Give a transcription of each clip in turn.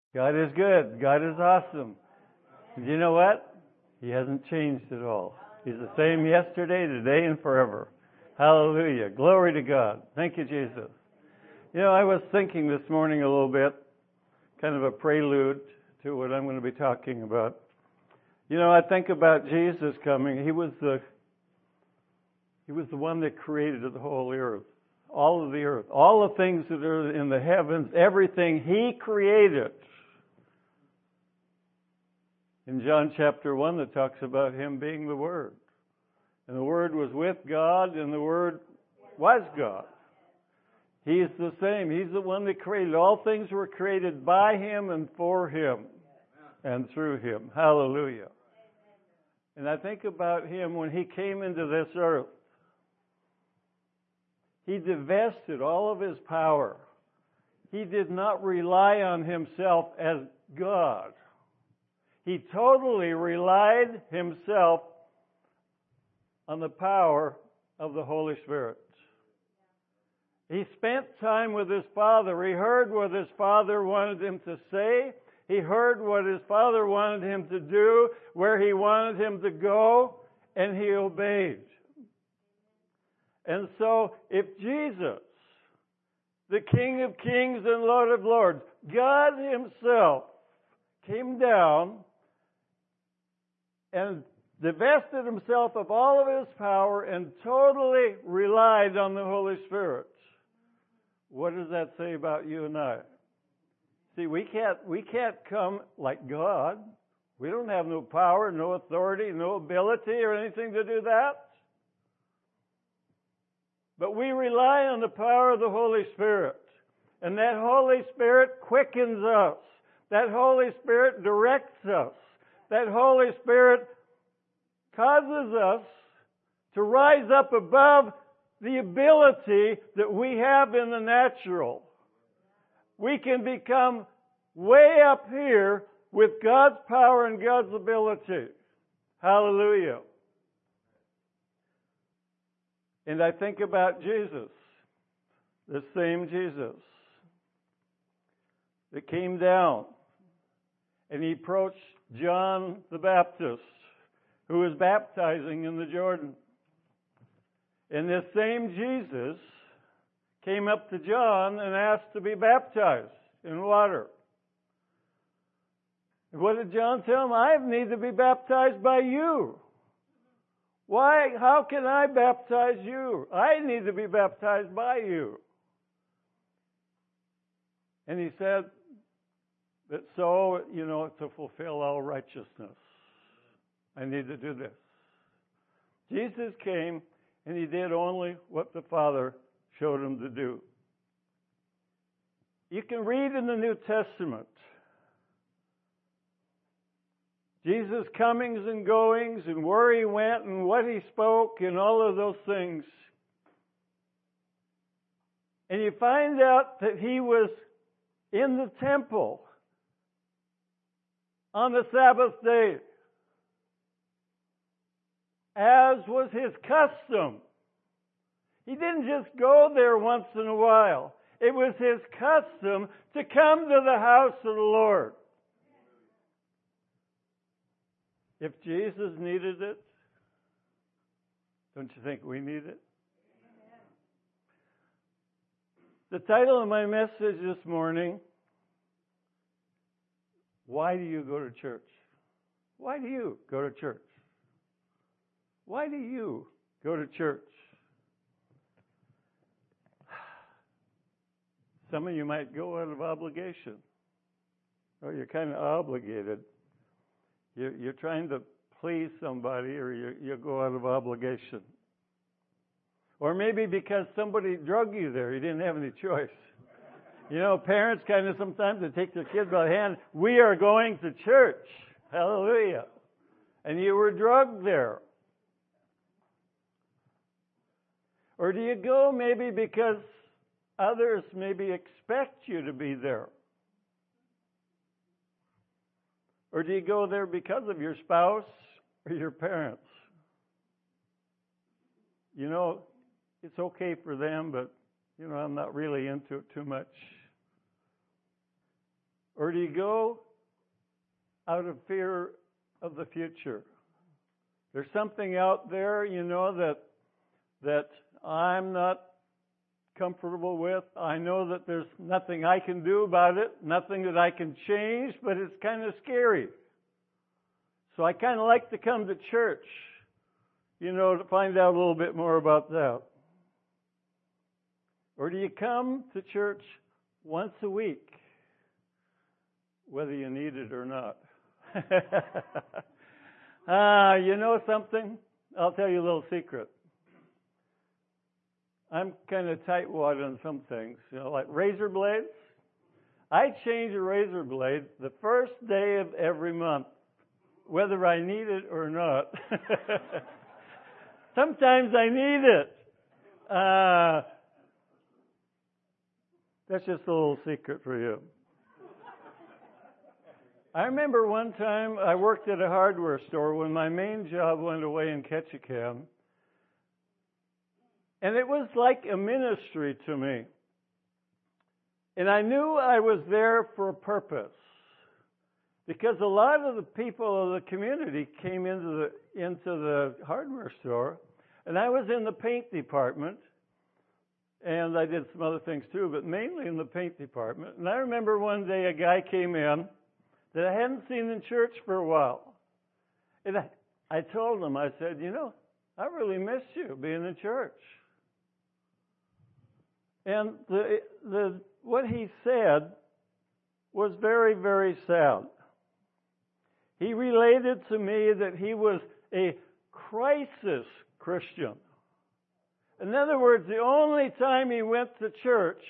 God is good. God is awesome. And you know what? He hasn't changed at all. He's the same yesterday, today, and forever. Hallelujah. Glory to God. Thank you, Jesus. You know, I was thinking this morning a little bit, kind of a prelude to what I'm going to be talking about. You know, I think about Jesus coming. He was the one that created the whole earth, all of the earth, all the things that are in the heavens, everything He created. In John chapter 1, it talks about Him being the Word. And the Word was with God, and the Word was God. He's the same. He's the one that created. All things were created by Him and for Him and through Him. Hallelujah. And I think about Him when He came into this earth. He divested all of His power. He did not rely on Himself as God. He totally relied Himself on the power of the Holy Spirit. He spent time with His Father. He heard what His Father wanted Him to say. He heard what His Father wanted Him to do, where He wanted Him to go, and He obeyed. And so, if Jesus, the King of Kings and Lord of Lords, God Himself, came down and divested Himself of all of His power and totally relied on the Holy Spirit, what does that say about you and I? See, we can't come like God. We don't have no power, no authority, no ability or anything to do that. But we rely on the power of the Holy Spirit. And that Holy Spirit quickens us. That Holy Spirit directs us. That Holy Spirit causes us to rise up above the ability that we have in the natural. We can become way up here with God's power and God's ability. Hallelujah. And I think about Jesus, the same Jesus that came down and He approached John the Baptist, who was baptizing in the Jordan. And this same Jesus came up to John and asked to be baptized in water. And what did John tell him? I need to be baptized by you. Why? How can I baptize you? I need to be baptized by you. And he said that to fulfill all righteousness, I need to do this. Jesus came and He did only what the Father showed Him to do. You can read in the New Testament Jesus' comings and goings and where He went and what He spoke and all of those things. And you find out that He was in the temple on the Sabbath day, as was His custom. He didn't just go there once in a while. It was His custom to come to the house of the Lord. If Jesus needed it, don't you think we need it? The title of my message this morning, why do you go to church? Why do you go to church? Why do you go to church? Some of you might go out of obligation. Or you're kind of obligated. You're trying to please somebody, or you go out of obligation. Or maybe because somebody drug you there, you didn't have any choice. You know, parents kind of sometimes they take their kids by the hand. We are going to church. Hallelujah. And you were drugged there. Or do you go maybe because others maybe expect you to be there? Or do you go there because of your spouse or your parents? You know, it's okay for them, but, I'm not really into it too much. Or do you go out of fear of the future? There's something out there, that I'm not comfortable with. I know that there's nothing I can do about it, nothing that I can change, but it's kind of scary. So I kind of like to come to church, to find out a little bit more about that. Or do you come to church once a week, whether you need it or not? You know something? I'll tell you a little secret. I'm kind of tightwad on some things, like razor blades. I change a razor blade the first day of every month, whether I need it or not. Sometimes I need it. That's just a little secret for you. I remember one time I worked at a hardware store when my main job went away in Ketchikan. And it was like a ministry to me. And I knew I was there for a purpose. Because a lot of the people of the community came into the hardware store. And I was in the paint department. And I did some other things too, but mainly in the paint department. And I remember one day a guy came in that I hadn't seen in church for a while. And I told him, I said, I really missed you being in church. And what he said was very, very sad. He related to me that he was a crisis Christian. In other words, the only time he went to church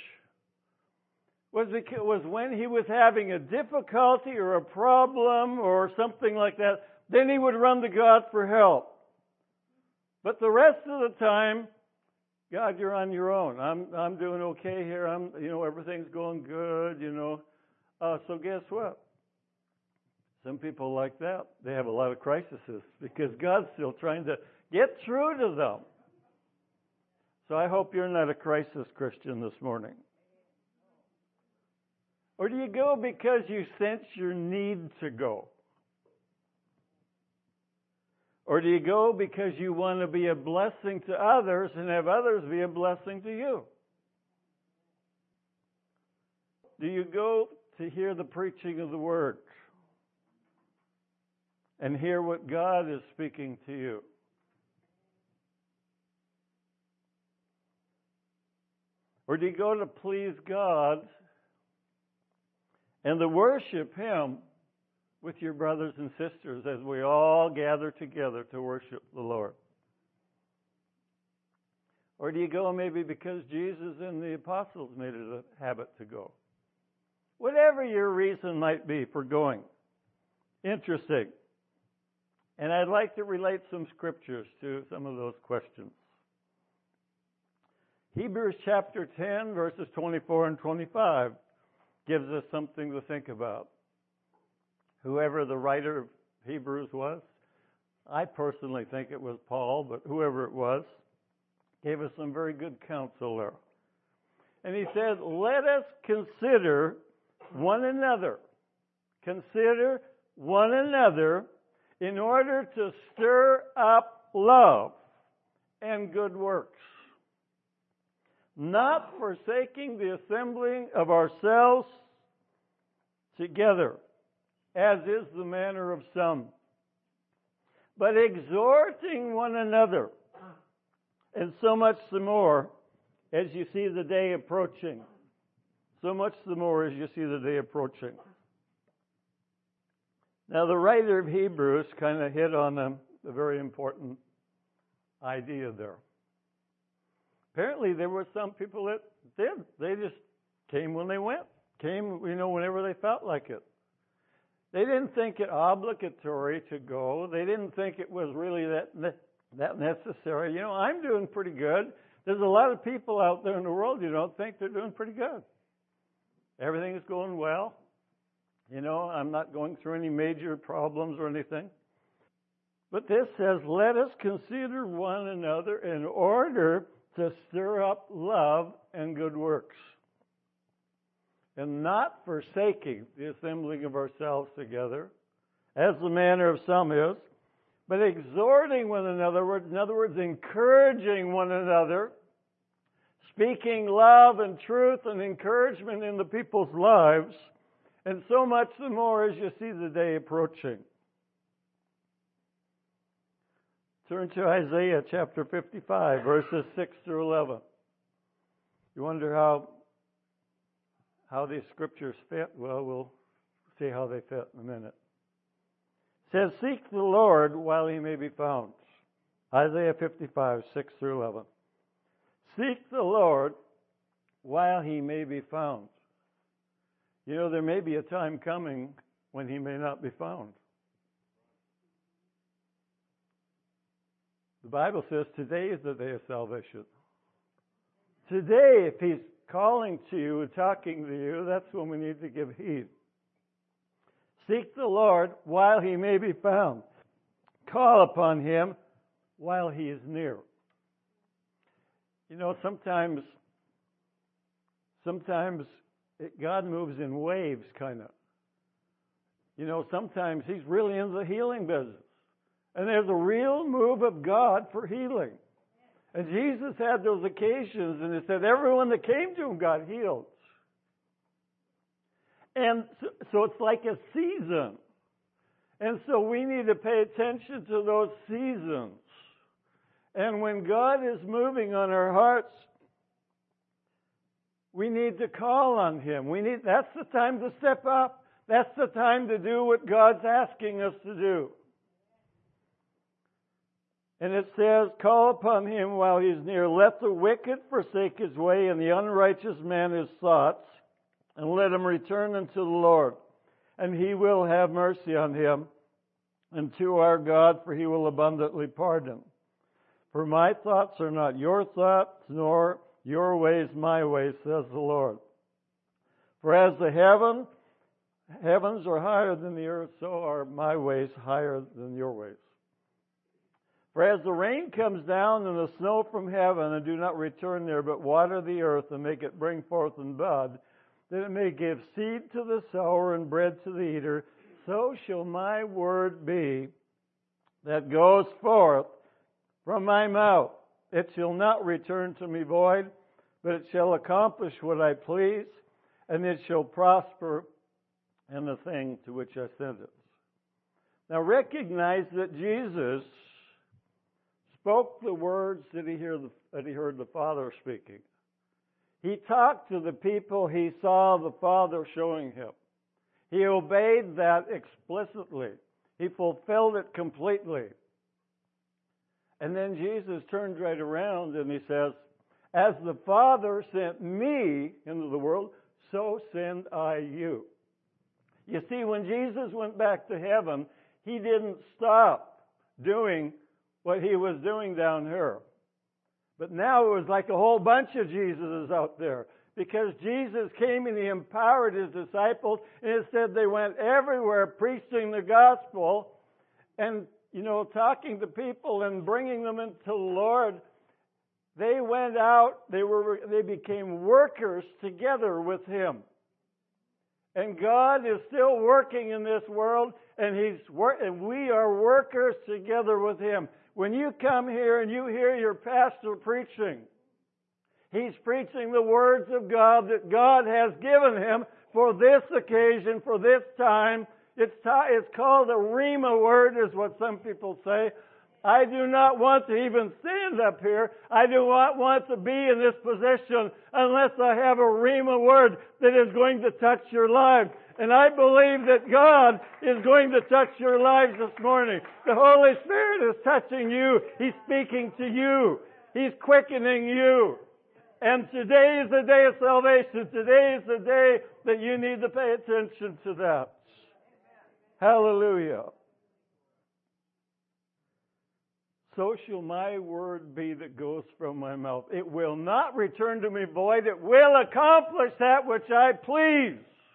was when he was having a difficulty or a problem or something like that. Then he would run to God for help. But the rest of the time, God, you're on your own. I'm doing okay here. Everything's going good. So guess what? Some people like that, they have a lot of crises because God's still trying to get through to them. So I hope you're not a crisis Christian this morning. Or do you go because you sense your need to go? Or do you go because you want to be a blessing to others and have others be a blessing to you? Do you go to hear the preaching of the Word and hear what God is speaking to you? Or do you go to please God and to worship Him with your brothers and sisters as we all gather together to worship the Lord? Or do you go maybe because Jesus and the apostles made it a habit to go? Whatever your reason might be for going. Interesting. And I'd like to relate some scriptures to some of those questions. Hebrews chapter 10, verses 24 and 25 gives us something to think about. Whoever the writer of Hebrews was, I personally think it was Paul, but whoever it was, gave us some very good counsel there. And he said, let us consider one another. Consider one another in order to stir up love and good works, not forsaking the assembling of ourselves together, as is the manner of some, but exhorting one another, and so much the more as you see the day approaching. So much the more as you see the day approaching. Now, the writer of Hebrews kind of hit on a very important idea there. Apparently, there were some people that did. They just came when they went. Came, whenever they felt like it. They didn't think it obligatory to go. They didn't think it was really that necessary. I'm doing pretty good. There's a lot of people out there in the world you don't think they're doing pretty good. Everything is going well. I'm not going through any major problems or anything. But this says, let us consider one another in order to stir up love and good works. and not forsaking the assembling of ourselves together, as the manner of some is, but exhorting one another, in other words, encouraging one another, speaking love and truth and encouragement in the people's lives, and so much the more as you see the day approaching. Turn to Isaiah chapter 55, verses 6 through 11. You wonder how these scriptures fit? Well, we'll see how they fit in a minute. It says, "Seek the Lord while he may be found." Isaiah 55, 6 through 11. Seek the Lord while he may be found. You know, there may be a time coming when he may not be found. The Bible says today is the day of salvation. Today, if he's calling to you and talking to you, that's when we need to give heed. Seek the Lord while he may be found. Call upon him while he is near. You know, sometimes God moves in waves, kind of. You know, sometimes he's really in the healing business. And there's a real move of God for healing. And Jesus had those occasions, and it said everyone that came to him got healed. And so it's like a season. And so we need to pay attention to those seasons. And when God is moving on our hearts, we need to call on him. That's the time to step up. That's the time to do what God's asking us to do. And it says, "Call upon him while he is near. Let the wicked forsake his way, and the unrighteous man his thoughts, and let him return unto the Lord. And he will have mercy on him, and to our God, for he will abundantly pardon. For my thoughts are not your thoughts, nor your ways my ways, says the Lord. For as the heavens are higher than the earth, so are my ways higher than your ways. For as the rain comes down and the snow from heaven, and do not return there, but water the earth and make it bring forth and bud, that it may give seed to the sower and bread to the eater, so shall my word be that goes forth from my mouth. It shall not return to me void, but it shall accomplish what I please, and it shall prosper in the thing to which I sent it." Now recognize that Jesus spoke the words that he heard the Father speaking. He talked to the people he saw the Father showing him. He obeyed that explicitly. He fulfilled it completely. And then Jesus turns right around and he says, "As the Father sent me into the world, so send I you." You see, when Jesus went back to heaven, he didn't stop doing what he was doing down here. But now it was like a whole bunch of Jesuses out there. Because Jesus came and he empowered his disciples, and it said they went everywhere preaching the gospel and, talking to people and bringing them into the Lord. They went out, they became workers together with him. And God is still working in this world, and we are workers together with him. When you come here and you hear your pastor preaching, he's preaching the words of God that God has given him for this occasion, for this time. It's called a Rhema word, is what some people say. I do not want to even stand up here. I do not want to be in this position unless I have a Rhema word that is going to touch your lives. And I believe that God is going to touch your lives this morning. The Holy Spirit is touching you. He's speaking to you. He's quickening you. And today is the day of salvation. Today is the day that you need to pay attention to that. Hallelujah. So shall my word be that goes from my mouth. It will not return to me void. It will accomplish that which I please.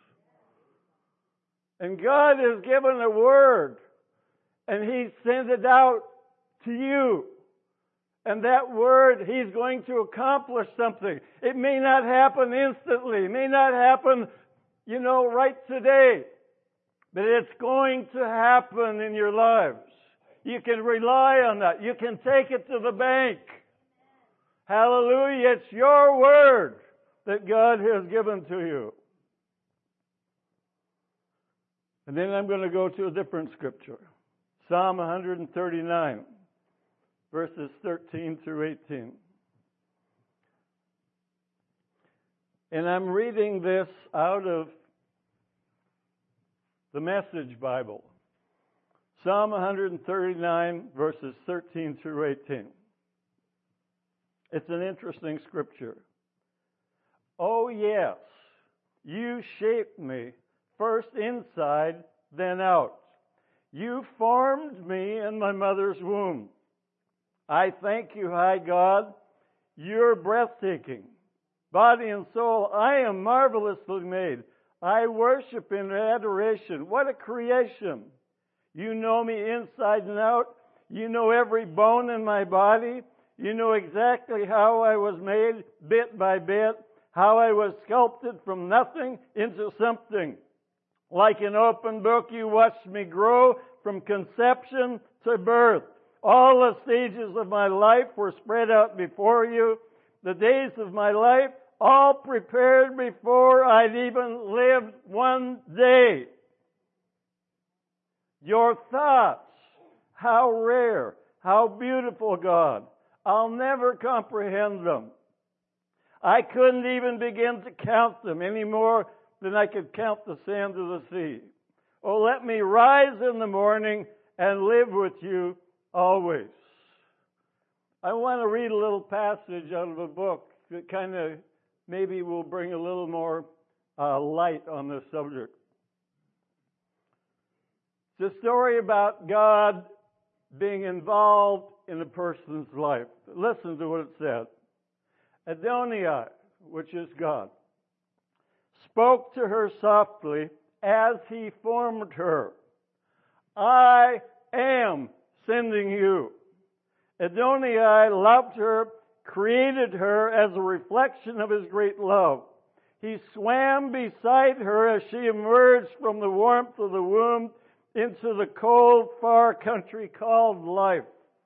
And God has given a word, and He sent it out to you. And that word, He's going to accomplish something. It may not happen instantly. It may not happen right today. But it's going to happen in your lives. You can rely on that. You can take it to the bank. Hallelujah. It's your word that God has given to you. And then I'm going to go to a different scripture. Psalm 139, verses 13 through 18. And I'm reading this out of the Message Bible. Psalm 139, verses 13 through 18. It's an interesting scripture. Oh, yes, you shaped me, first inside, then out. You formed me in my mother's womb. I thank you, high God. You're breathtaking. Body and soul, I am marvelously made. I worship in adoration. What a creation. You know me inside and out. You know every bone in my body. You know exactly how I was made, bit by bit, how I was sculpted from nothing into something. Like an open book, you watched me grow from conception to birth. All the stages of my life were spread out before you. The days of my life, all prepared before I'd even lived one day. Your thoughts, how rare, how beautiful, God. I'll never comprehend them. I couldn't even begin to count them any more than I could count the sand of the sea. Oh, let me rise in the morning and live with you always. I want to read a little passage out of a book that kind of maybe will bring a little more light on this subject. It's a story about God being involved in a person's life. Listen to what it said. Adonai, which is God, spoke to her softly as he formed her. I am sending you. Adonai loved her, created her as a reflection of his great love. He swam beside her as she emerged from the warmth of the womb into the cold, far country called life.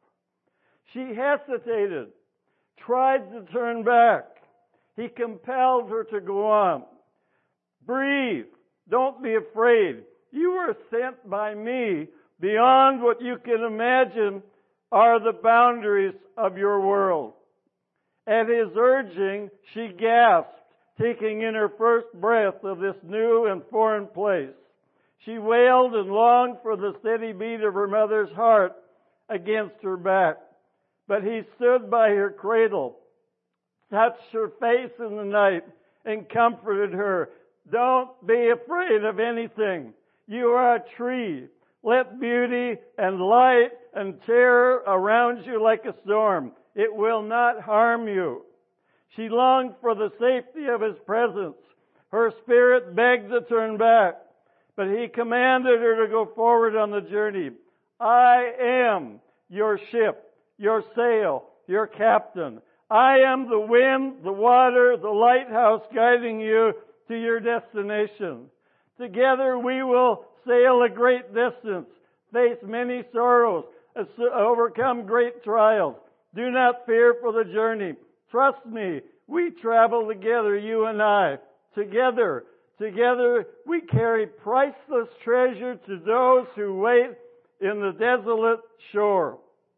She hesitated, tried to turn back. He compelled her to go on. Breathe. Don't be afraid. You were sent by me. Beyond what you can imagine are the boundaries of your world. At his urging, she gasped, taking in her first breath of this new and foreign place. She wailed and longed for the steady beat of her mother's heart against her back. But he stood by her cradle, touched her face in the night, and comforted her. Don't be afraid of anything. You are a tree. Let beauty and light and terror around you like a storm. It will not harm you. She longed for the safety of his presence. Her spirit begged to turn back, but he commanded her to go forward on the journey. I am your ship, your sail, your captain. I am the wind, the water, the lighthouse guiding you to your destination. Together we will sail a great distance, face many sorrows, overcome great trials. Do not fear for the journey. Trust me, we travel together, you and I. Together we carry priceless treasure to those who wait in the desolate shore.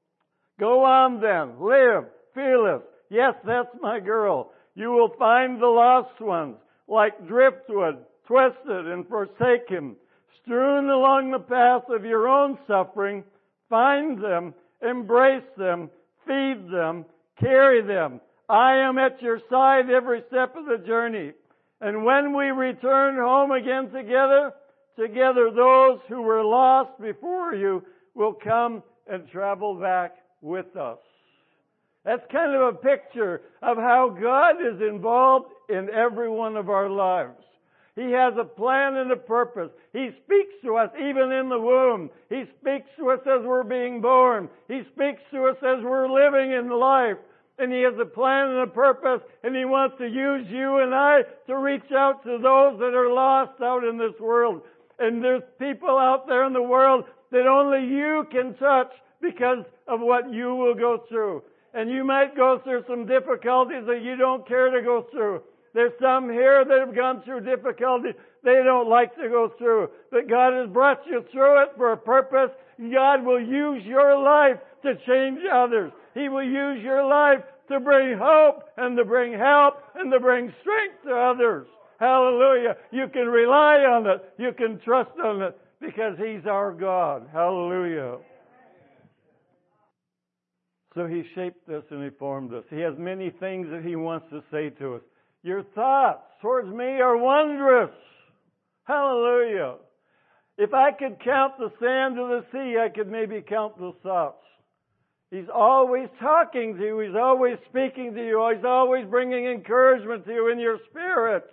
Go on then, live, fearless. Yes, that's my girl. You will find the lost ones, like driftwood, twisted and forsaken, strewn along the path of your own suffering. Find them, embrace them, feed them, carry them. I am at your side every step of the journey. And when we return home again together, those who were lost before you will come and travel back with us. That's kind of a picture of how God is involved in every one of our lives. He has a plan and a purpose. He speaks to us even in the womb. He speaks to us as we're being born. He speaks to us as we're living in life. And He has a plan and a purpose, and He wants to use you and I to reach out to those that are lost out in this world. And there's people out there in the world that only you can touch because of what you will go through. And you might go through some difficulties that you don't care to go through. There's some here that have gone through difficulties they don't like to go through. But God has brought you through it for a purpose. God will use your life to change others. He will use your life to bring hope and to bring help and to bring strength to others. Hallelujah. You can rely on it. You can trust on it because He's our God. Hallelujah. So He shaped us and He formed us. He has many things that He wants to say to us. Your thoughts towards me are wondrous. Hallelujah. If I could count the sand of the sea, I could maybe count the thoughts. He's always talking to you. He's always speaking to you. He's always bringing encouragement to you in your spirit.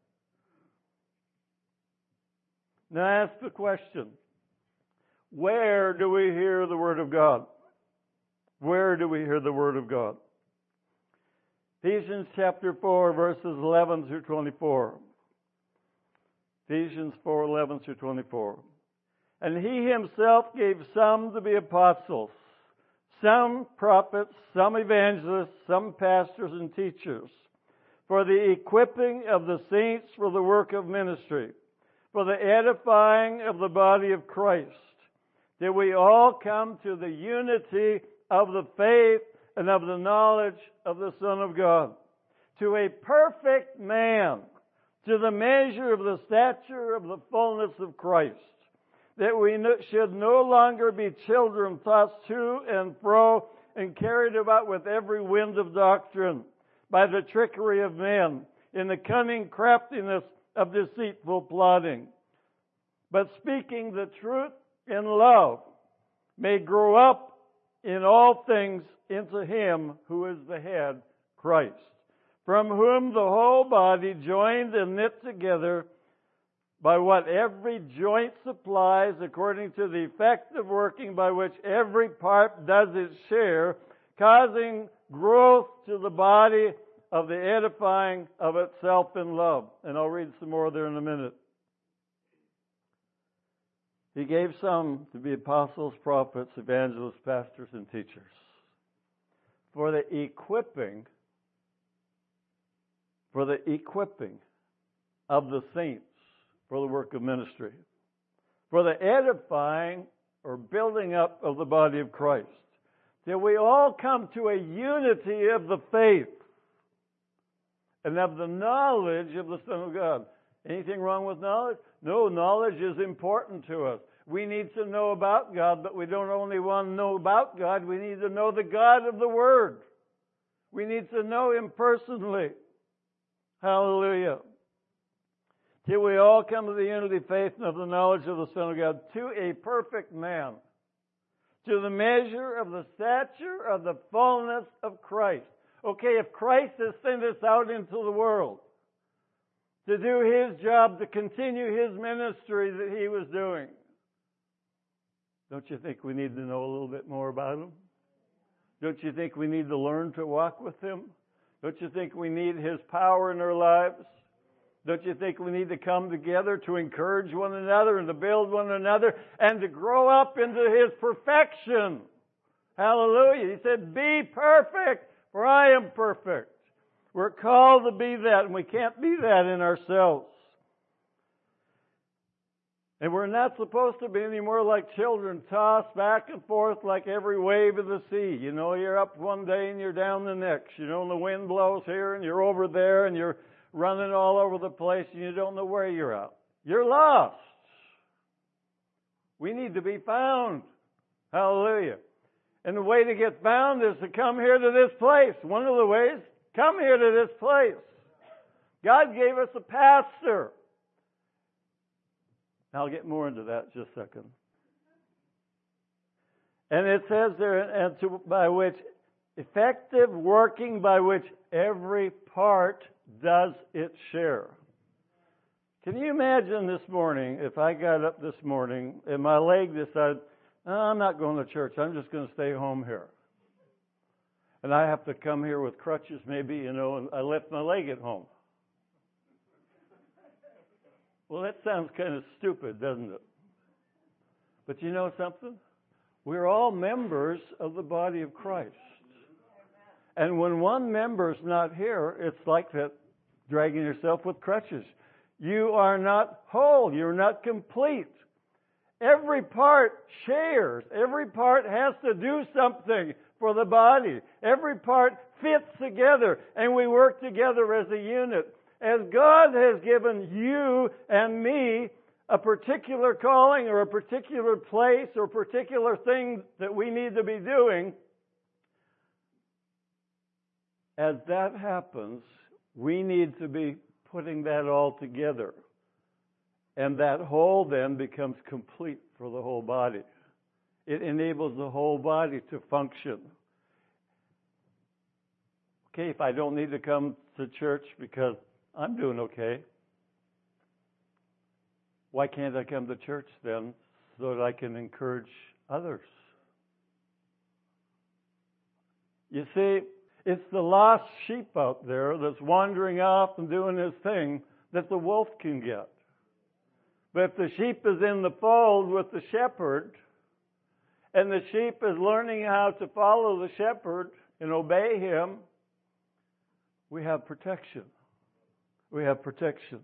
Now ask the question, where do we hear the Word of God? Where do we hear the Word of God? Ephesians chapter 4, verses 11 through 24. Ephesians 4, 11 through 24. And He Himself gave some to be apostles, some prophets, some evangelists, some pastors and teachers, for the equipping of the saints for the work of ministry, for the edifying of the body of Christ, that we all come to the unity of the faith and of the knowledge of the Son of God, to a perfect man, to the measure of the stature of the fullness of Christ, that we should no longer be children tossed to and fro and carried about with every wind of doctrine by the trickery of men in the cunning craftiness of deceitful plotting, but speaking the truth in love may grow up in all things into Him who is the head, Christ, from whom the whole body, joined and knit together by what every joint supplies, according to the effective working by which every part does its share, causing growth to the body of the edifying of itself in love. And I'll read some more there in a minute. He gave some to be apostles, prophets, evangelists, pastors, and teachers for the equipping of the saints for the work of ministry, for the edifying or building up of the body of Christ, till we all come to a unity of the faith and of the knowledge of the Son of God. Anything wrong with knowledge? No, knowledge is important to us. We need to know about God, but we don't only want to know about God, we need to know the God of the Word. We need to know Him personally. Hallelujah. Till we all come to the unity of faith and of the knowledge of the Son of God, to a perfect man, to the measure of the stature of the fullness of Christ. Okay, if Christ has sent us out into the world to do His job, to continue His ministry that He was doing, don't you think we need to know a little bit more about Him? Don't you think we need to learn to walk with Him? Don't you think we need His power in our lives? Don't you think we need to come together to encourage one another and to build one another and to grow up into His perfection? Hallelujah. He said, be perfect, for I am perfect. We're called to be that, and we can't be that in ourselves. And we're not supposed to be any more like children, tossed back and forth like every wave of the sea. You know, you're up one day and you're down the next. You know, and the wind blows here and you're over there and you're running all over the place and you don't know where you're at. You're lost. We need to be found. Hallelujah. And the way to get found is to come here to this place. One of the ways, come here to this place. God gave us a pastor. I'll get more into that in just a second. And it says there, by which effective working by which every part does its share. Can you imagine this morning if I got up this morning and my leg decided, I'm not going to church, I'm just going to stay home here. And I have to come here with crutches maybe, and I left my leg at home. Well, that sounds kind of stupid, doesn't it? But you know something? We're all members of the body of Christ. And when one member's not here, it's like that dragging yourself with crutches. You are not whole. You're not complete. Every part shares. Every part has to do something for the body. Every part fits together, and we work together as a unit. As God has given you and me a particular calling or a particular place or a particular thing that we need to be doing, as that happens, we need to be putting that all together. And that whole then becomes complete for the whole body. It enables the whole body to function. Okay, if I don't need to come to church because I'm doing okay, why can't I come to church then so that I can encourage others? You see, it's the lost sheep out there that's wandering off and doing his thing that the wolf can get. But if the sheep is in the fold with the shepherd, and the sheep is learning how to follow the shepherd and obey him, we have protection. We have protection.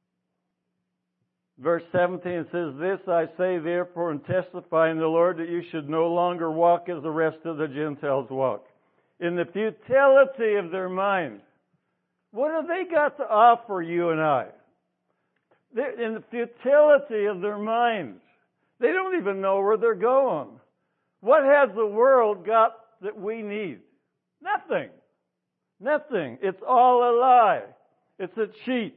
Verse 17 says, "This I say therefore and testify in the Lord that you should no longer walk as the rest of the Gentiles walk, in the futility of their mind." What have they got to offer you and I? They're in the futility of their mind. They don't even know where they're going. What has the world got that we need? Nothing. Nothing. It's all a lie. It's a cheat.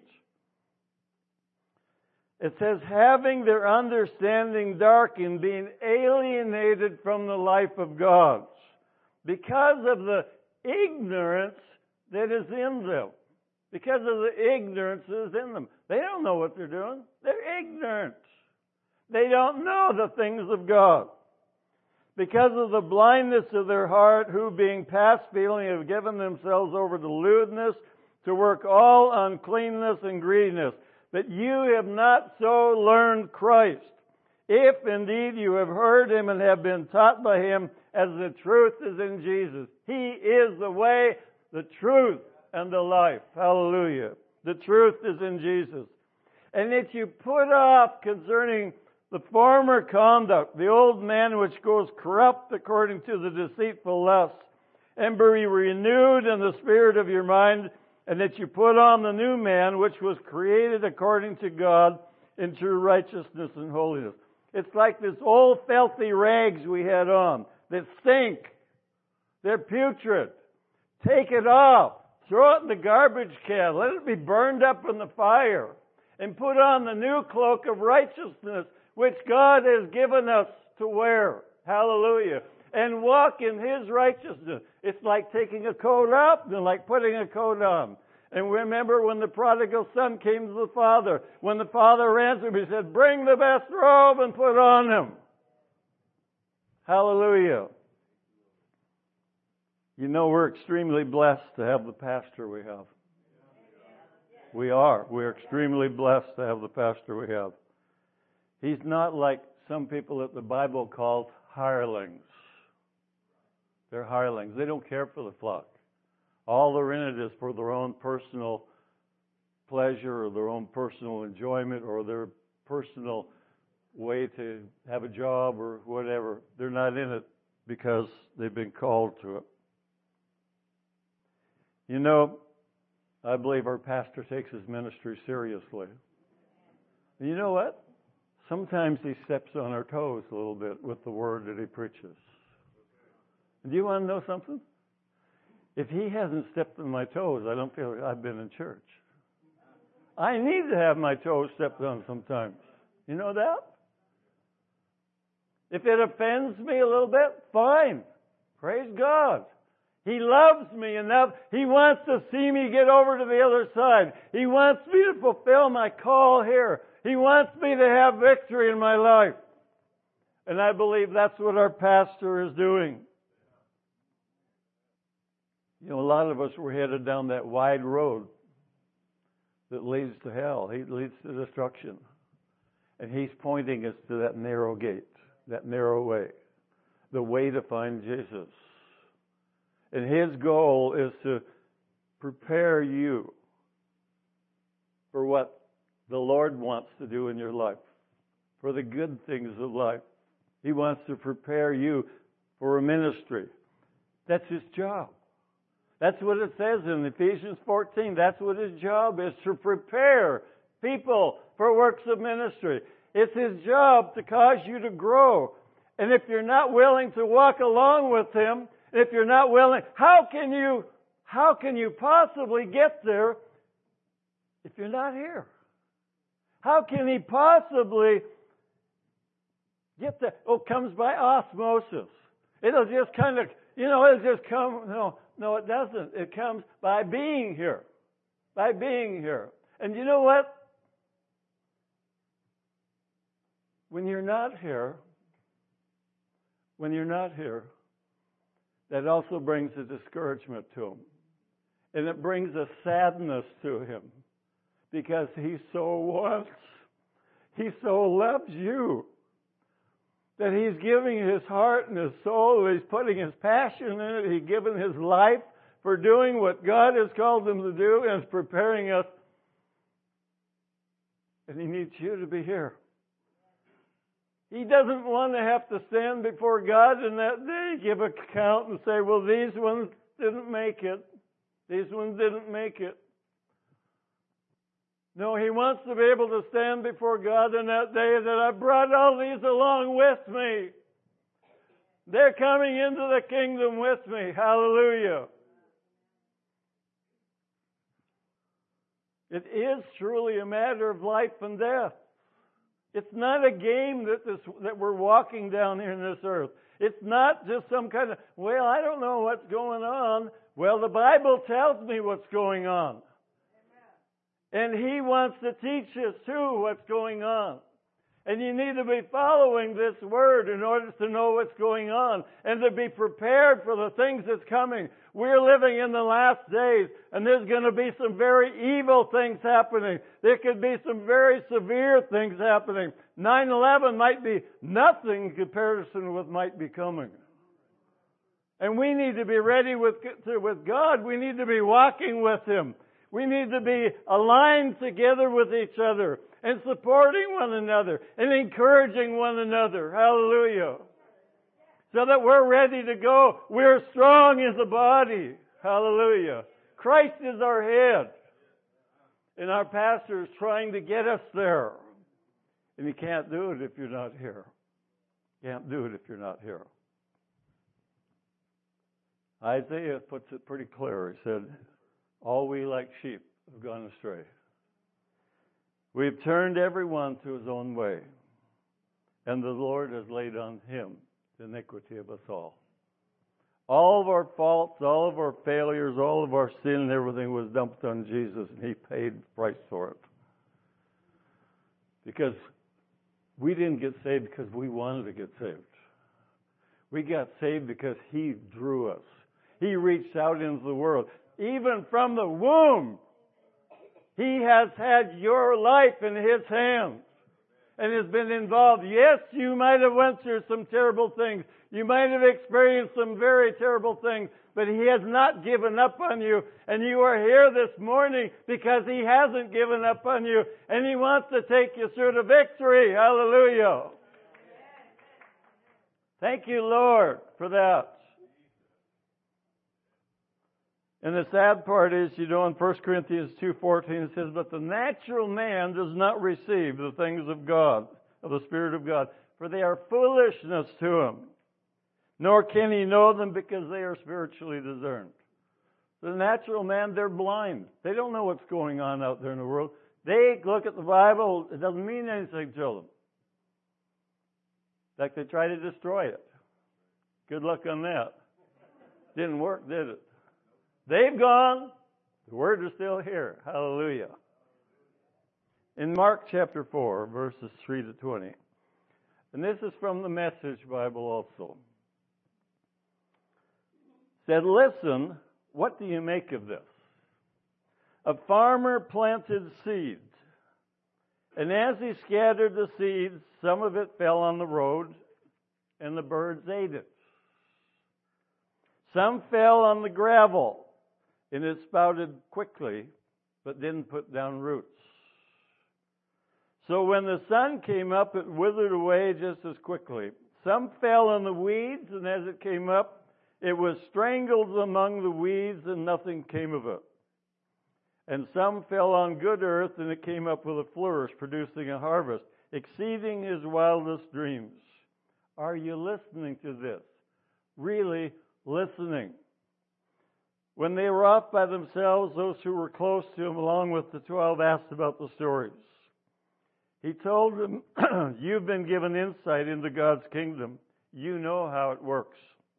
It says, having their understanding darkened, being alienated from the life of God, because of the ignorance that is in them. Because of the ignorance that is in them. They don't know what they're doing. They're ignorant. They don't know the things of God. Because of the blindness of their heart, who being past feeling have given themselves over to lewdness, to work all uncleanness and greediness. But you have not so learned Christ. If indeed you have heard him and have been taught by him, as the truth is in Jesus. He is the way, the truth, and the life. Hallelujah. The truth is in Jesus. And that you put off concerning the former conduct, the old man which goes corrupt according to the deceitful lust, and be renewed in the spirit of your mind, and that you put on the new man which was created according to God in true righteousness and holiness. It's like this old filthy rags we had on that stink. They're putrid. Take it off. Throw it in the garbage can. Let it be burned up in the fire. And put on the new cloak of righteousness, which God has given us to wear. Hallelujah. And walk in His righteousness. It's like taking a coat off and like putting a coat on. And remember when the prodigal son came to the father, when the father ran to him, he said, bring the best robe and put on him. Hallelujah. You know, we're extremely blessed to have the pastor we have. We are. We're extremely blessed to have the pastor we have. He's not like some people that the Bible calls hirelings. They're hirelings. They don't care for the flock. All they're in it is for their own personal pleasure or their own personal enjoyment or their personal way to have a job or whatever. They're not in it because they've been called to it. You know, I believe our pastor takes his ministry seriously. And you know what? Sometimes he steps on our toes a little bit with the word that he preaches. And do you want to know something? If he hasn't stepped on my toes, I don't feel like I've been in church. I need to have my toes stepped on sometimes. You know that? If it offends me a little bit, fine. Praise God. He loves me enough. He wants to see me get over to the other side. He wants me to fulfill my call here. He wants me to have victory in my life. And I believe that's what our pastor is doing. You know, a lot of us were headed down that wide road that leads to hell. He leads to destruction. And He's pointing us to that narrow gate, that narrow way, the way to find Jesus. And His goal is to prepare you for what the Lord wants to do in your life, for the good things of life. He wants to prepare you for a ministry. That's His job. That's what it says in Ephesians 14. That's what His job is, to prepare people for works of ministry. It's His job to cause you to grow. And if you're not willing to walk along with Him, if you're not willing, how can you possibly get there if you're not here? How can He possibly get there? Oh, it comes by osmosis. It'll just kind of, it'll just come. No, it doesn't. It comes by being here. By being here. And you know what? When you're not here, that also brings a discouragement to Him. And it brings a sadness to Him. Because He so wants, He so loves you, that He's giving His heart and His soul, He's putting His passion in it, He's given His life for doing what God has called Him to do, and is preparing us. And He needs you to be here. He doesn't want to have to stand before God in that day, give an account and say, well, these ones didn't make it. These ones didn't make it. No, He wants to be able to stand before God in that day that I brought all these along with me. They're coming into the kingdom with me. Hallelujah. It is truly a matter of life and death. It's not a game that we're walking down here in this earth. It's not just some kind of, well, I don't know what's going on. Well, the Bible tells me what's going on. And He wants to teach us too what's going on. And you need to be following this Word in order to know what's going on and to be prepared for the things that's coming. We're living in the last days, and there's going to be some very evil things happening. There could be some very severe things happening. 9/11 might be nothing in comparison with what might be coming. And we need to be ready with God. We need to be walking with Him. We need to be aligned together with each other and supporting one another and encouraging one another. Hallelujah. So that we're ready to go. We're strong as a body. Hallelujah. Christ is our head. And our pastor is trying to get us there. And you can't do it if you're not here. Can't do it if you're not here. Isaiah puts it pretty clear. He said, all we like sheep have gone astray. We've turned everyone to his own way, and the Lord has laid on Him the iniquity of us all. All of our faults, all of our failures, all of our sin and everything was dumped on Jesus, and He paid the price for it. Because we didn't get saved because we wanted to get saved. We got saved because He drew us. He reached out into the world. Even from the womb, He has had your life in His hands and has been involved. Yes, you might have went through some terrible things. You might have experienced some very terrible things, but He has not given up on you. And you are here this morning because He hasn't given up on you, and He wants to take you through to victory. Hallelujah. Thank you, Lord, for that. And the sad part is, in 1 Corinthians 2:14, it says, but the natural man does not receive the things of God, of the Spirit of God, for they are foolishness to him. Nor can he know them because they are spiritually discerned. The natural man, they're blind. They don't know what's going on out there in the world. They look at the Bible, it doesn't mean anything to them. In fact, they try to destroy it. Good luck on that. Didn't work, did it? They've gone. The Word is still here. Hallelujah. In Mark chapter 4, verses 3 to 20. And this is from the Message Bible also. It said, listen, what do you make of this? A farmer planted seeds, and as he scattered the seeds, some of it fell on the road, and the birds ate it. Some fell on the gravel, and it sprouted quickly, but didn't put down roots. So when the sun came up, it withered away just as quickly. Some fell on the weeds, and as it came up, it was strangled among the weeds, and nothing came of it. And some fell on good earth, and it came up with a flourish, producing a harvest, exceeding his wildest dreams. Are you listening to this? Really listening? When they were off by themselves, those who were close to him, along with the 12, asked about the stories. He told them, you've been given insight into God's kingdom. You know how it works.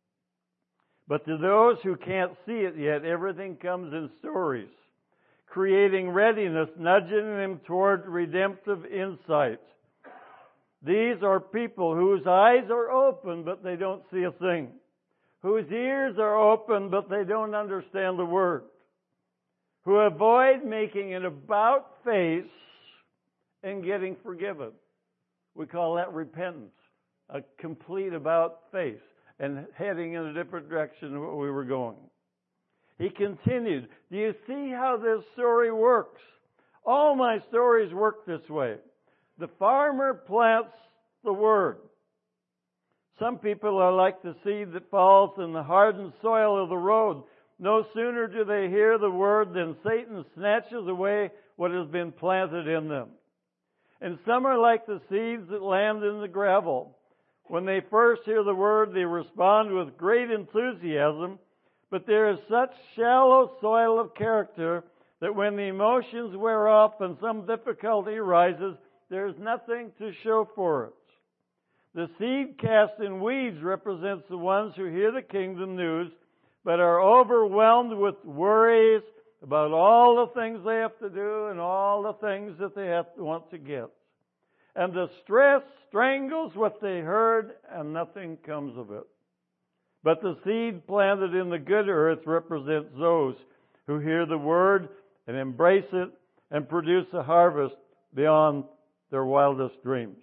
But to those who can't see it yet, everything comes in stories, creating readiness, nudging them toward redemptive insight. These are people whose eyes are open, but they don't see a thing. Whose ears are open, but they don't understand the word. Who avoid making an about face and getting forgiven. We call that repentance. A complete about face and heading in a different direction than what we were going. He continued, do you see how this story works? All my stories work this way. The farmer plants the word. Some people are like the seed that falls in the hardened soil of the road. No sooner do they hear the word than Satan snatches away what has been planted in them. And some are like the seeds that land in the gravel. When they first hear the word, they respond with great enthusiasm, but there is such shallow soil of character that when the emotions wear off and some difficulty arises, there is nothing to show for it. The seed cast in weeds represents the ones who hear the kingdom news, but are overwhelmed with worries about all the things they have to do and all the things that they want to get. And the stress strangles what they heard, and nothing comes of it. But the seed planted in the good earth represents those who hear the word and embrace it and produce a harvest beyond their wildest dreams.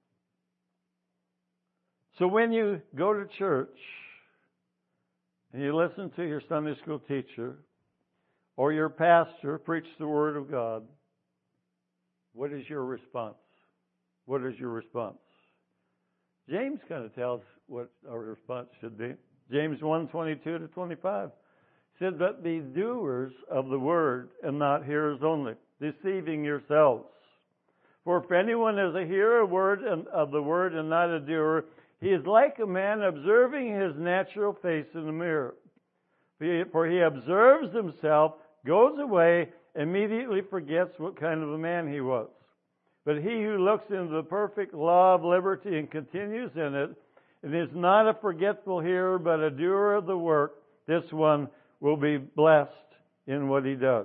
So when you go to church and you listen to your Sunday school teacher or your pastor preach the Word of God, what is your response? What is your response? James kind of tells what our response should be. James 1:22-25 said, but be doers of the word and not hearers only, deceiving yourselves. For if anyone is a hearer of the word and not a doer, he is like a man observing his natural face in the mirror. For he observes himself, goes away, immediately forgets what kind of a man he was. But he who looks into the perfect law of liberty and continues in it, and is not a forgetful hearer, but a doer of the work, this one will be blessed in what he does.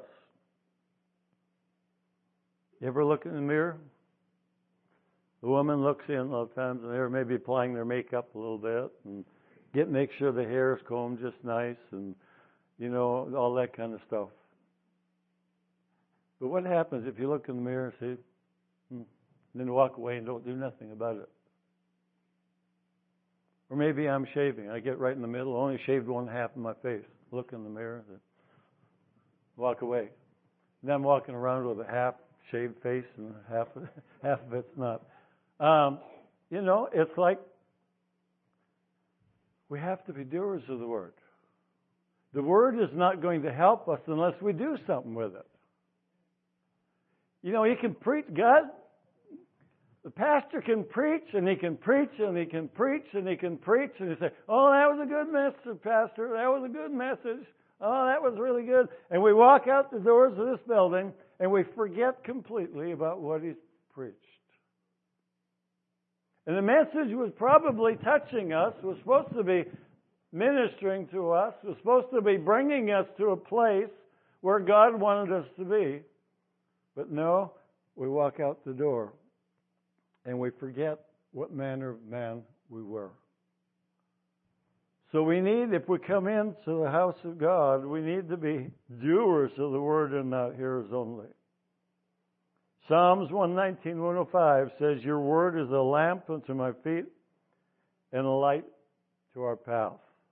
You ever look in the mirror? The woman looks in a lot of times, and they're maybe applying their makeup a little bit, and make sure the hair is combed just nice, and, all that kind of stuff. But what happens if you look in the mirror and say, and then walk away and don't do nothing about it? Or maybe I'm shaving. I get right in the middle, only shaved one half of my face. Look in the mirror, and walk away. And then I'm walking around with a half-shaved face and half of it's not. It's like we have to be doers of the Word. The Word is not going to help us unless we do something with it. You can preach God. The pastor can preach, and he can preach, and he can preach, and he can preach, and he say, oh, that was a good message, Pastor. That was a good message. Oh, that was really good. And we walk out the doors of this building, and we forget completely about what he's preached. And the message was probably touching us, was supposed to be ministering to us, was supposed to be bringing us to a place where God wanted us to be. But no, we walk out the door, and we forget what manner of man we were. So we need, if we come into the house of God, we need to be doers of the word and not hearers only. Psalms 119, 105 says, your word is a lamp unto my feet and a light to our path.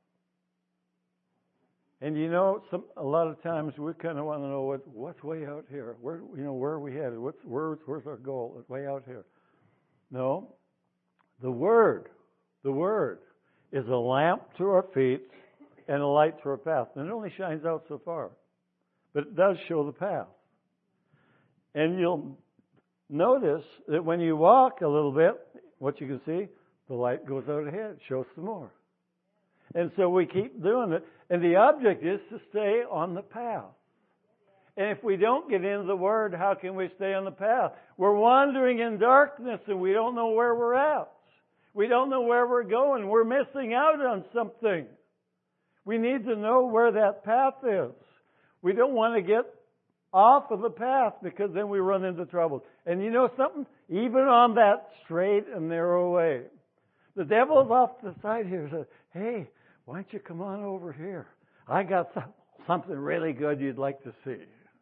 And you know, a lot of times we kind of want to know what's way out here. Where are we headed? Where's our goal? It's way out here. No, the Word is a lamp to our feet and a light to our path. And it only shines out so far, but it does show the path. And you'll notice that when you walk a little bit, what you can see, the light goes out ahead, shows some more. And so we keep doing it. And the object is to stay on the path. And if we don't get into the Word, how can we stay on the path? We're wandering in darkness and we don't know where we're at. We don't know where we're going. We're missing out on something. We need to know where that path is. We don't want to get off of the path because then we run into trouble. And you know something? Even on that straight and narrow way, the devil's off to the side here and says, hey, why don't you come on over here? I got something really good you'd like to see.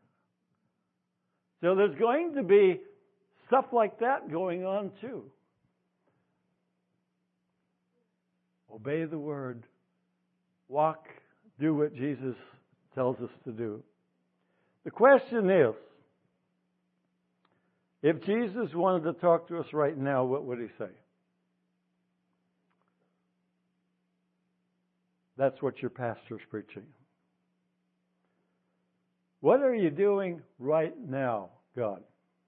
So there's going to be stuff like that going on too. Obey the Word. Walk, do what Jesus tells us to do. The question is, if Jesus wanted to talk to us right now, what would He say? That's what your pastor's preaching. What are you doing right now, God?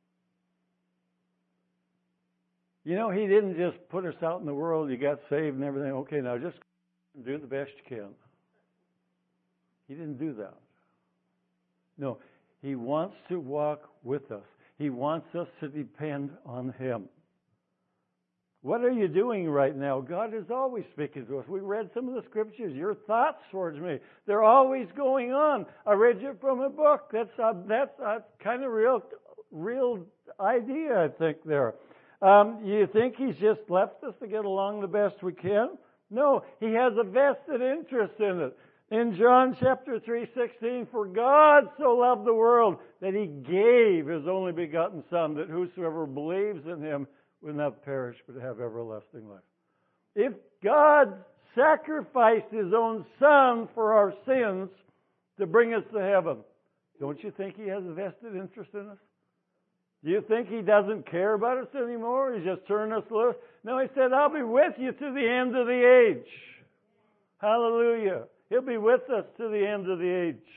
You know, He didn't just put us out in the world, you got saved and everything. Okay, now just do the best you can. He didn't do that. No, He wants to walk with us. He wants us to depend on Him. What are you doing right now? God is always speaking to us. We read some of the scriptures. Your thoughts towards me, they're always going on. I read you from a book. That's a kind of real idea, I think, there. You think He's just left us to get along the best we can? No, He has a vested interest in it. In John chapter 3:16, for God so loved the world that He gave His only begotten Son, that whosoever believes in Him will not perish but have everlasting life. If God sacrificed His own Son for our sins to bring us to heaven, don't you think He has a vested interest in us? Do you think He doesn't care about us anymore? He's just turned us loose? No, He said, I'll be with you to the end of the age. Hallelujah. He'll be with us to the end of the age.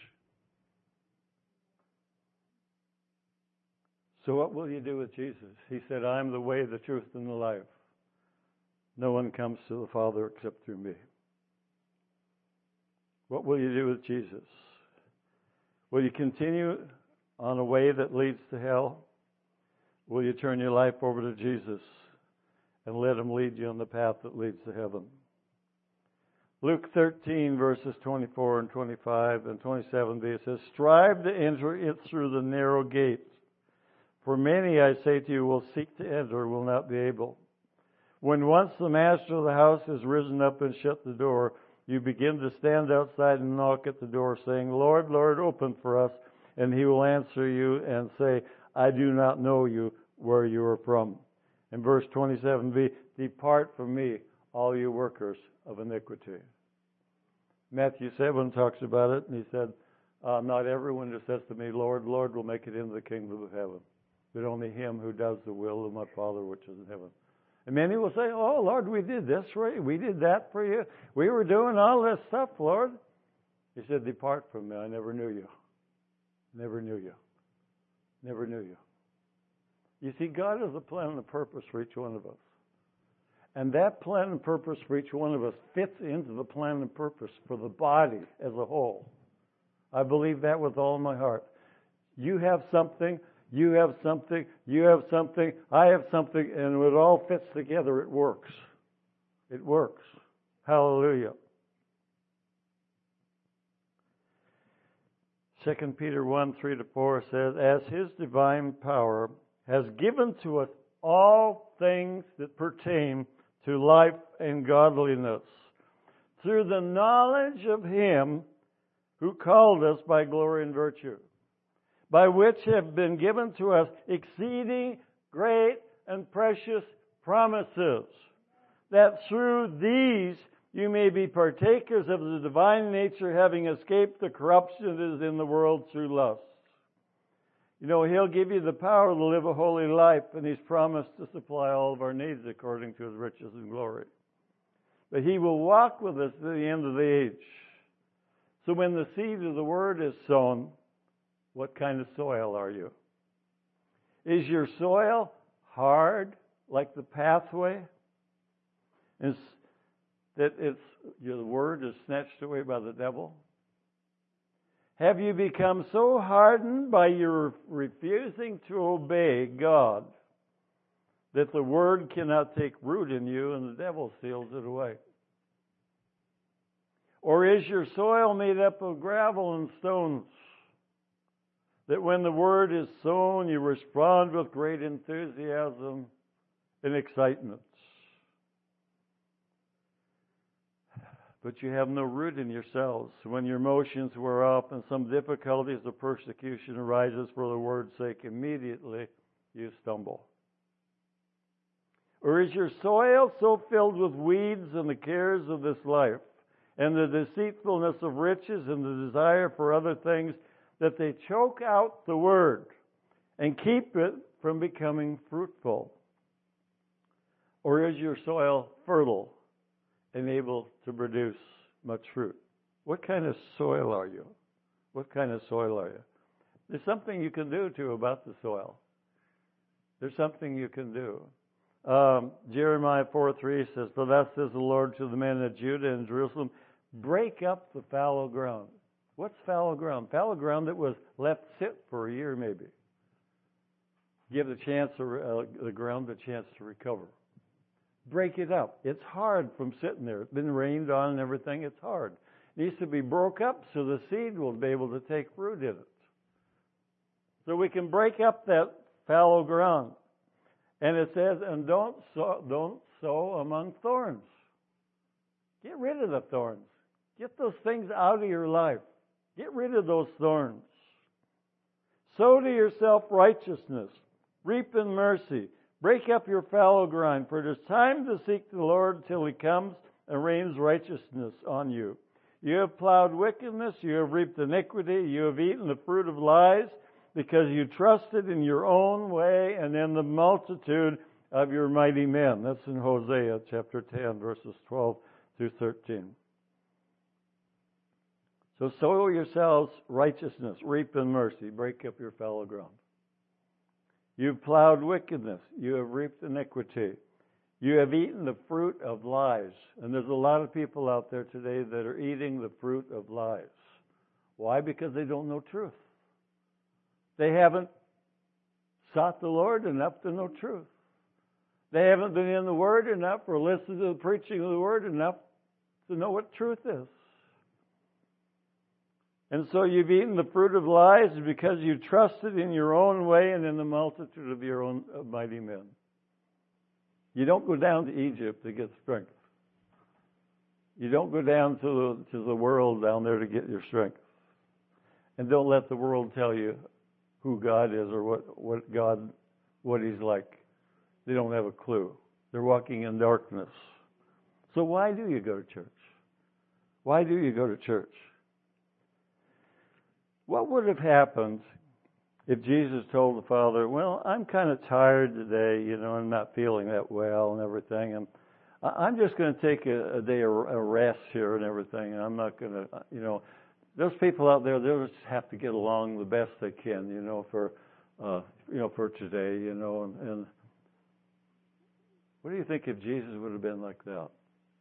So what will you do with Jesus? He said, I am the way, the truth, and the life. No one comes to the Father except through me. What will you do with Jesus? Will you continue on a way that leads to hell? Will you turn your life over to Jesus and let Him lead you on the path that leads to heaven? Luke 13, verses 24 and 25 and 27b, it says, strive to enter it through the narrow gate. For many, I say to you, will seek to enter, will not be able. When once the master of the house has risen up and shut the door, you begin to stand outside and knock at the door, saying, Lord, Lord, open for us. And He will answer you and say, I do not know you, where you are from. In verse 27b, depart from me, all you workers of iniquity. Matthew 7 talks about it, and he said, not everyone who says to me, Lord, Lord, will make it into the kingdom of heaven, but only him who does the will of my Father which is in heaven. And many will say, oh, Lord, we did this for you. We did that for you. We were doing all this stuff, Lord. He said, depart from me. I never knew you. Never knew you. Never knew you. You see, God has a plan and a purpose for each one of us. And that plan and purpose for each one of us fits into the plan and purpose for the body as a whole. I believe that with all my heart. You have something, you have something, you have something, I have something, and when it all fits together, it works. It works. Hallelujah. 2 Peter 1, 3-4 says, as His divine power has given to us all things that pertain to life and godliness, through the knowledge of Him who called us by glory and virtue, by which have been given to us exceeding great and precious promises, that through these you may be partakers of the divine nature, having escaped the corruption that is in the world through lust. You know, He'll give you the power to live a holy life, and He's promised to supply all of our needs according to His riches and glory. But He will walk with us to the end of the age. So when the seed of the Word is sown, what kind of soil are you? Is your soil hard, like the pathway? The Word is snatched away by the devil? Have you become so hardened by your refusing to obey God that the Word cannot take root in you and the devil steals it away? Or is your soil made up of gravel and stones, that when the Word is sown, you respond with great enthusiasm and excitement? But you have no root in yourselves. When your emotions wear off and some difficulties or persecution arises for the Word's sake, immediately you stumble. Or is your soil so filled with weeds and the cares of this life, and the deceitfulness of riches and the desire for other things, that they choke out the Word and keep it from becoming fruitful? Or is your soil fertile and able to produce much fruit? What kind of soil are you? What kind of soil are you? There's something you can do, too, about the soil. There's something you can do. Jeremiah 4:3 says, "For thus says the Lord to the men of Judah and Jerusalem, break up the fallow ground." What's fallow ground? Fallow ground that was left sit for a year, maybe. Give the ground a chance to recover. Break it up. It's hard from sitting there. It's been rained on and everything. It's hard. It needs to be broke up so the seed will be able to take root in it. So we can break up that fallow ground. And it says, and don't sow among thorns. Get rid of the thorns. Get those things out of your life. Get rid of those thorns. Sow to yourself righteousness. Reap in mercy. Break up your fallow ground, for it is time to seek the Lord till He comes and rains righteousness on you. You have plowed wickedness, you have reaped iniquity, you have eaten the fruit of lies, because you trusted in your own way and in the multitude of your mighty men. That's in Hosea chapter 10, verses 12 through 13. So sow yourselves righteousness, reap in mercy, break up your fallow ground. You've plowed wickedness, you have reaped iniquity. You have eaten the fruit of lies. And there's a lot of people out there today that are eating the fruit of lies. Why? Because they don't know truth. They haven't sought the Lord enough to know truth. They haven't been in the Word enough or listened to the preaching of the Word enough to know what truth is. And so you've eaten the fruit of lies because you trusted in your own way and in the multitude of your own mighty men. You don't go down to Egypt to get strength. You don't go down to the world down there to get your strength. And don't let the world tell you who God is or what He's like. They don't have a clue. They're walking in darkness. So why do you go to church? Why do you go to church? What would have happened if Jesus told the Father, well, I'm kind of tired today, I'm not feeling that well and everything, and I'm just going to take a day of rest here and everything, and I'm not going to, those people out there, they'll just have to get along the best they can, for today, and what do you think if Jesus would have been like that?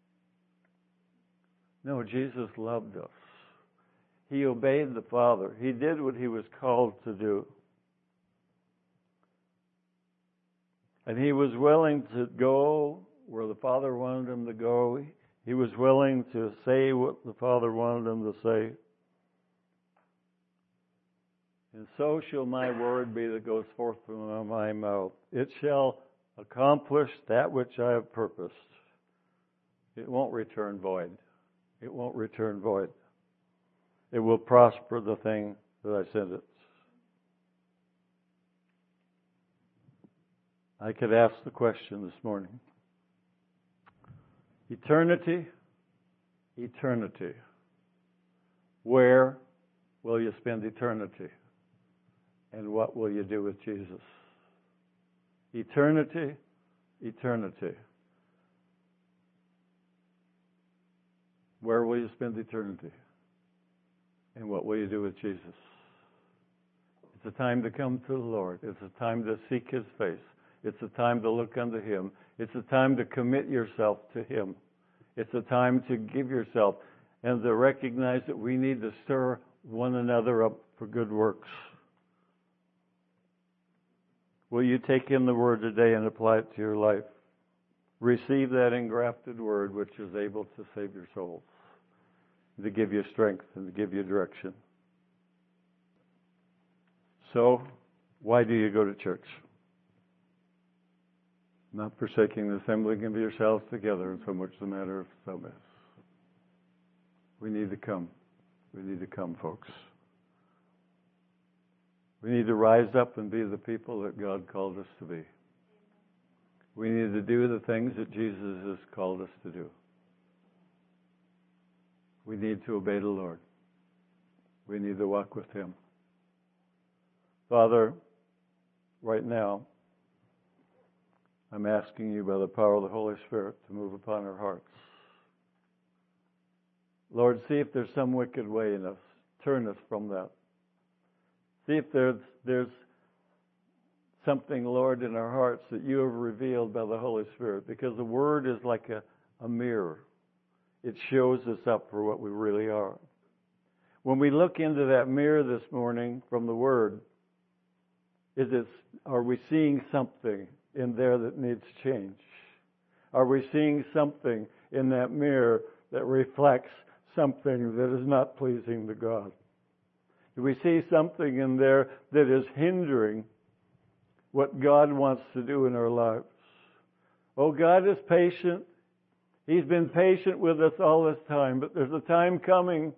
No, Jesus loved us. He obeyed the Father. He did what He was called to do. And He was willing to go where the Father wanted Him to go. He was willing to say what the Father wanted Him to say. And so shall my word be that goes forth from my mouth. It shall accomplish that which I have purposed. It won't return void. It won't return void. It will prosper the thing that I sent it. I could ask the question this morning. Eternity, eternity. Where will you spend eternity? And what will you do with Jesus? Eternity, eternity. Where will you spend eternity? And what will you do with Jesus? It's a time to come to the Lord. It's a time to seek His face. It's a time to look unto Him. It's a time to commit yourself to Him. It's a time to give yourself and to recognize that we need to stir one another up for good works. Will you take in the Word today and apply it to your life? Receive that engrafted Word which is able to save your souls, to give you strength and to give you direction. So, why do you go to church? Not forsaking the assembling of yourselves together, in so much the matter of some is. We need to come. We need to come, folks. We need to rise up and be the people that God called us to be. We need to do the things that Jesus has called us to do. We need to obey the Lord. We need to walk with Him. Father, right now, I'm asking you by the power of the Holy Spirit to move upon our hearts. Lord, see if there's some wicked way in us. Turn us from that. See if there's something, Lord, in our hearts that you have revealed by the Holy Spirit. Because the Word is like a mirror. It shows us up for what we really are. When we look into that mirror this morning from the Word, are we seeing something in there that needs change? Are we seeing something in that mirror that reflects something that is not pleasing to God? Do we see something in there that is hindering what God wants to do in our lives? Oh, God is patient. He's been patient with us all this time, but there's a time coming.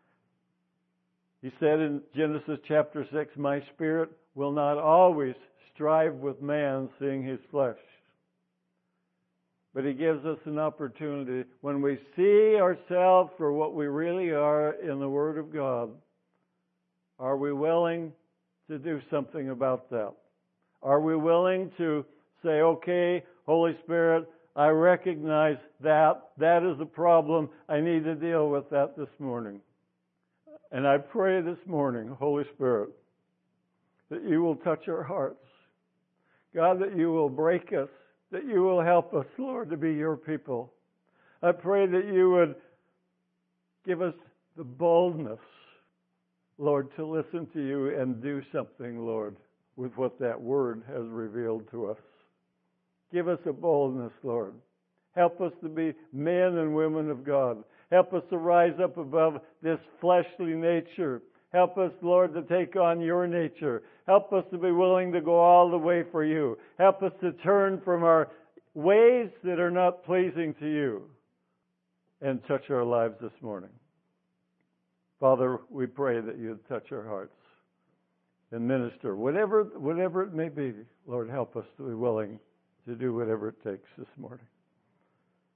He said in Genesis chapter 6, my spirit will not always strive with man, seeing his flesh. But He gives us an opportunity when we see ourselves for what we really are in the Word of God. Are we willing to do something about that? Are we willing to say, okay, Holy Spirit, I recognize that is a problem. I need to deal with that this morning. And I pray this morning, Holy Spirit, that you will touch our hearts. God, that you will break us, that you will help us, Lord, to be your people. I pray that you would give us the boldness, Lord, to listen to you and do something, Lord, with what that Word has revealed to us. Give us a boldness, Lord. Help us to be men and women of God. Help us to rise up above this fleshly nature. Help us, Lord, to take on your nature. Help us to be willing to go all the way for you. Help us to turn from our ways that are not pleasing to you and touch our lives this morning. Father, we pray that you'd touch our hearts and minister. Whatever it may be, Lord, help us to be willing to do whatever it takes this morning.